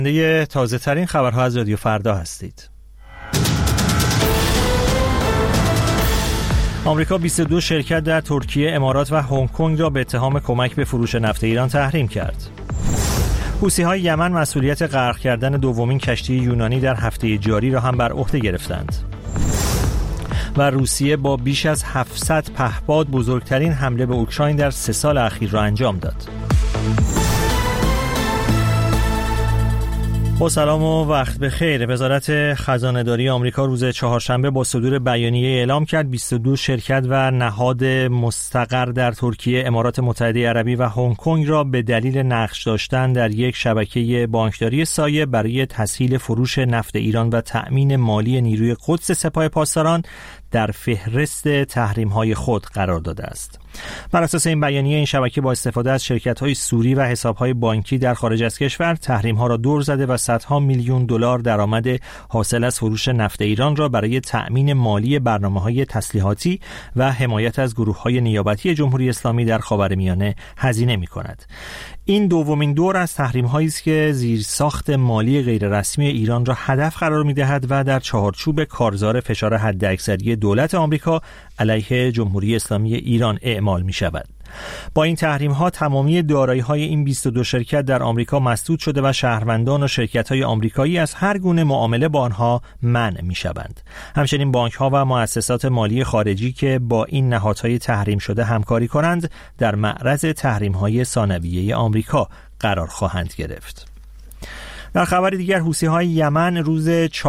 تازه ترین خبرها از رادیو فردا هستید. آمریکا 22 شرکت در ترکیه، امارات و هنگ کنگ را به اتهام کمک به فروش نفت ایران تحریم کرد. حوثی‌های یمن مسئولیت غرق کردن دومین کشتی یونانی در هفته جاری را هم بر عهده گرفتند. و روسیه با بیش از 700 پهپاد بزرگترین حمله به اوکراین در 3 سال اخیر را انجام داد. با سلام و وقت بخیر. وزارت خزانه‌داری آمریکا روز چهارشنبه با صدور بیانیه اعلام کرد 22 شرکت و نهاد مستقر در ترکیه، امارات متحده عربی و هنگ کنگ را به دلیل نقش داشتن در یک شبکه بانکداری سایه برای تسهیل فروش نفت ایران و تأمین مالی نیروی قدس سپاه پاسداران در فهرست تحریم‌های خود قرار داده است. بر اساس این بیانیه، این شبکه با استفاده از شرکت‌های سوری و حساب‌های بانکی در خارج از کشور تحریم‌ها را دور زده و صدها میلیون دلار درآمد حاصل از فروش نفت ایران را برای تأمین مالی برنامه‌های تسلیحاتی و حمایت از گروه‌های نیابتی جمهوری اسلامی در خاورمیانه هزینه می‌کند. این دومین دور از تحریم‌هایی است که زیرساخت مالی غیررسمی ایران را هدف قرار می‌دهد و در چهارچوب کارزار فشار حداکثری دولت آمریکا علیه جمهوری اسلامی ایران اعمال می‌شود. با این تحریم‌ها تمامی دارایی‌های این 22 شرکت در آمریکا مسدود شده و شهروندان و شرکت‌های آمریکایی از هر گونه معامله با آنها منع می‌شوند. همچنین بانک‌ها و مؤسسات مالی خارجی که با این نهادهای تحریم شده همکاری کنند در معرض تحریم‌های ثانویه آمریکا قرار خواهند گرفت. در خبر دیگر، حوثی‌های یمن روز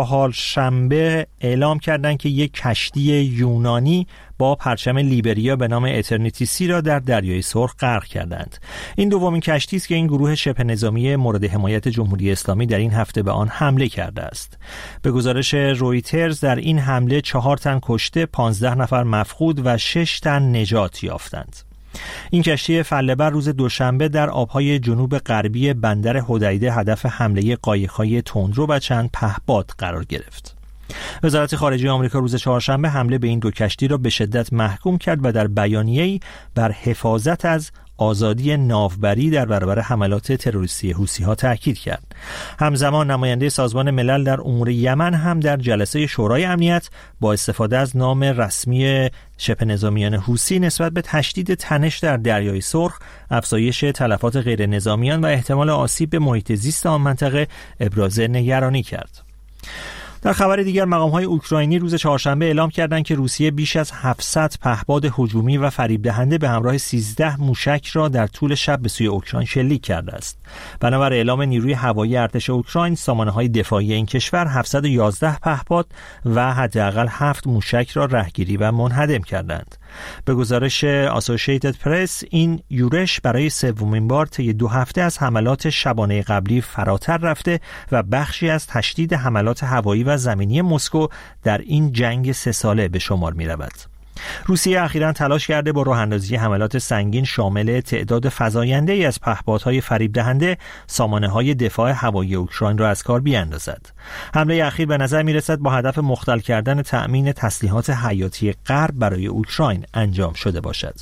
چهارشنبه اعلام کردند که یک کشتی یونانی با پرچم لیبریا به نام اترنیتی سی را در دریای سرخ غرق کردند. این دومین کشتی است که این گروه شبه نظامی مورد حمایت جمهوری اسلامی در این هفته به آن حمله کرده است. به گزارش رویترز در این حمله 4 تن کشته، 15 نفر مفقود و 6 تن نجات یافتند. این کشتی فله‌بر روز دوشنبه در آبهای جنوب غربی بندر حدیده هدف حمله قایق‌های تندرو و چند پهپاد قرار گرفت. وزارت خارجه آمریکا روز چهارشنبه حمله به این دو کشتی را به شدت محکوم کرد و در بیانیه‌ای بر حفاظت از آزادی ناوبری در برابر حملات تروریستی حوثی‌ها تاکید کرد. همزمان نماینده سازمان ملل در امور یمن هم در جلسه شورای امنیت با استفاده از نام رسمی شبه نظامیان حوثی نسبت به تشدید تنش در دریای سرخ، افزایش تلفات غیر نظامیان و احتمال آسیب به محیط زیست آن منطقه ابراز نگرانی کرد. در خبر دیگر، مقام‌های اوکراینی روز چهارشنبه اعلام کردند که روسیه بیش از 700 پهپاد هجومی و فریب دهنده به همراه 13 موشک را در طول شب به سوی اوکراین شلیک کرده است. بنابر اعلام نیروی هوایی ارتش اوکراین، سامانه‌های دفاعی این کشور 711 پهپاد و حداقل 7 موشک را رهگیری و منهدم کردند. به گزارش آسوشیتد پرس، این یورش برای سومین بار طی 2 هفته از حملات شبانه قبلی فراتر رفته و بخشی از تشدید حملات هوایی و زمینی مسکو در این جنگ 3 ساله به شمار می رود. روسیه اخیراً تلاش کرده با راه‌اندازی حملات سنگین شامل تعداد فزاینده‌ای از پهپادهای فریب دهنده سامانه‌های دفاع هوایی اوکراین را از کار بیاندازد. حمله اخیر به نظر می‌رسد با هدف مختل کردن تأمین تسلیحات حیاتی غرب برای اوکراین انجام شده باشد.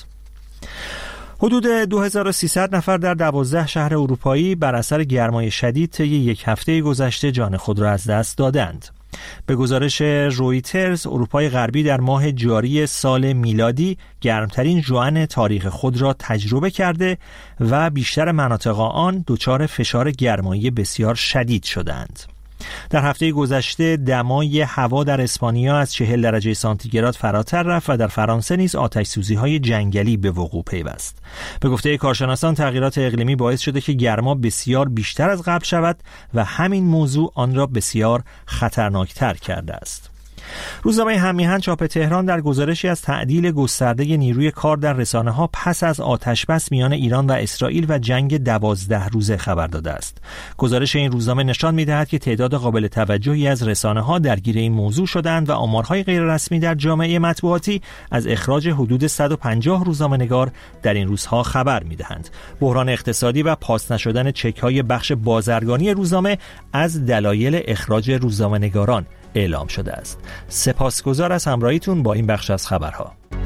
حدود 2300 نفر در 12 شهر اروپایی بر اثر گرمای شدید طی 1 هفته گذشته جان خود را از دست دادند. به گزارش رویترز، اروپای غربی در ماه جاری سال میلادی گرمترین ژوئن تاریخ خود را تجربه کرده و بیشتر مناطق آن دچار فشار گرمایی بسیار شدید شدند. در هفته گذشته دمای هوا در اسپانیا از 40 درجه سانتیگراد فراتر رفت و در فرانسه نیز آتش‌سوزی‌های جنگلی به وقوع پیوست. به گفته کارشناسان، تغییرات اقلیمی باعث شده که گرما بسیار بیشتر از قبل شود و همین موضوع آن را بسیار خطرناکتر کرده است. روزنامه هم‌میهن چاپ تهران در گزارشی از تعدیل گسترده نیروی کار در رسانه‌ها پس از آتش‌بس میان ایران و اسرائیل و جنگ 12 روزه خبر داده است. گزارش این روزنامه نشان می‌دهد که تعداد قابل توجهی از رسانه‌ها درگیر این موضوع شدند و آمارهای غیررسمی در جامعه مطبوعاتی از اخراج حدود 150 روزنامه‌نگار در این روزها خبر می‌دهند. بحران اقتصادی و پاس نشدن چک‌های بخش بازرگانی روزنامه از دلایل اخراج روزنامه‌نگاران اعلام شده است. سپاسگزار از همراهیتون با این بخش از خبرها.